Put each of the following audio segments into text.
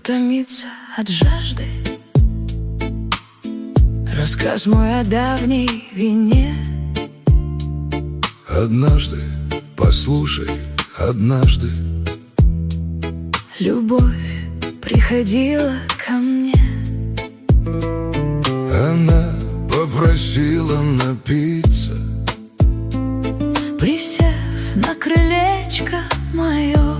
томится от жажды. Рассказ мой о давней вине. Однажды, послушай, однажды любовь приходила ко мне. Она попросила напиться, присев на крылечко мое.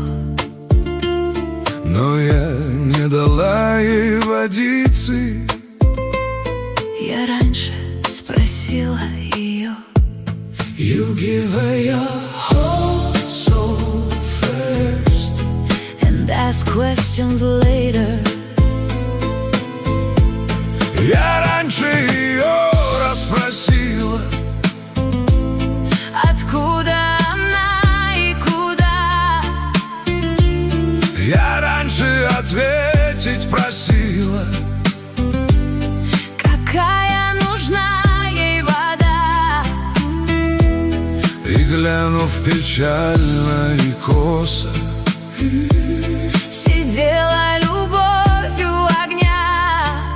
но я не дала ей водицы. Я раньше спросила ее: You give her your whole soul first and ask questions later. Я раньше ее расспросила, откуда она и куда. я раньше ответить просила, какая нужна ей вода. и глянув печально и косо, сидела любовь у огня.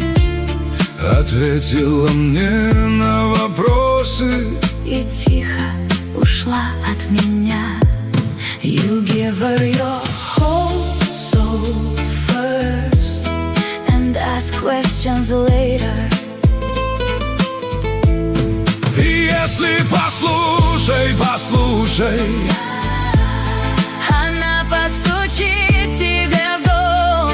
ответила мне на вопросы И тихо ушла от меня. You give her your whole soul first and ask questions later. И если послушай, послушай, Она постучит тебе в дом.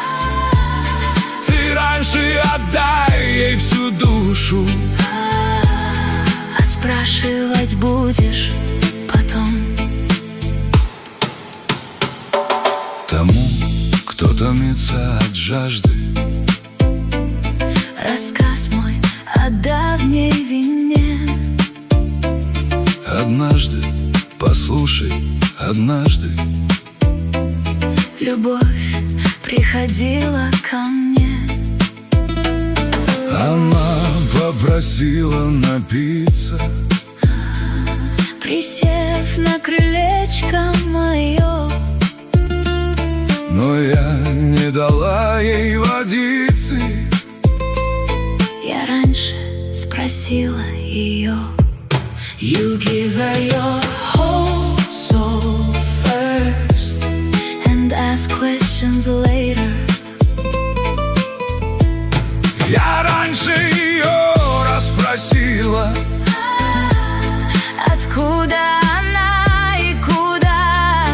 ты раньше отдай ей всю душу, А спрашивать будешь потом. тому, кто томится от жажды. Рассказ мой о давней вине. Однажды, послушай, однажды Любовь приходила ко мне. она попросила напиться, Присев на крылечко мое. но я не дала ей водицы. Я раньше спросила ее: You give her your whole soul first and ask questions later. Я раньше ее расспросила, откуда она и куда.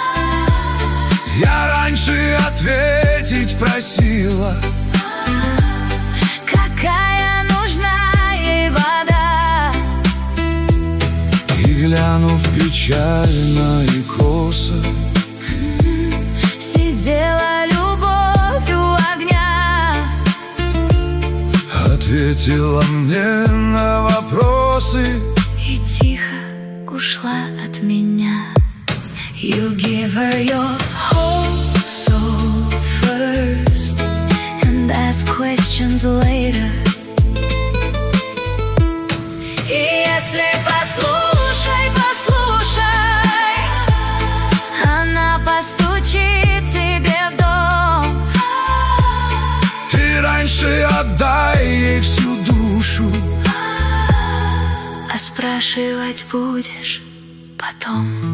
я раньше ответить просила, какая нужна ей вода. и глянув печально и косо, сидела любовь у огня. ответила мне на вопросы, И тихо ушла от меня. You give her your whole soul first and ask questions later. И если послушай, послушай, она постучит тебе в дом. ты раньше отдай ей всю душу, А спрашивать будешь потом.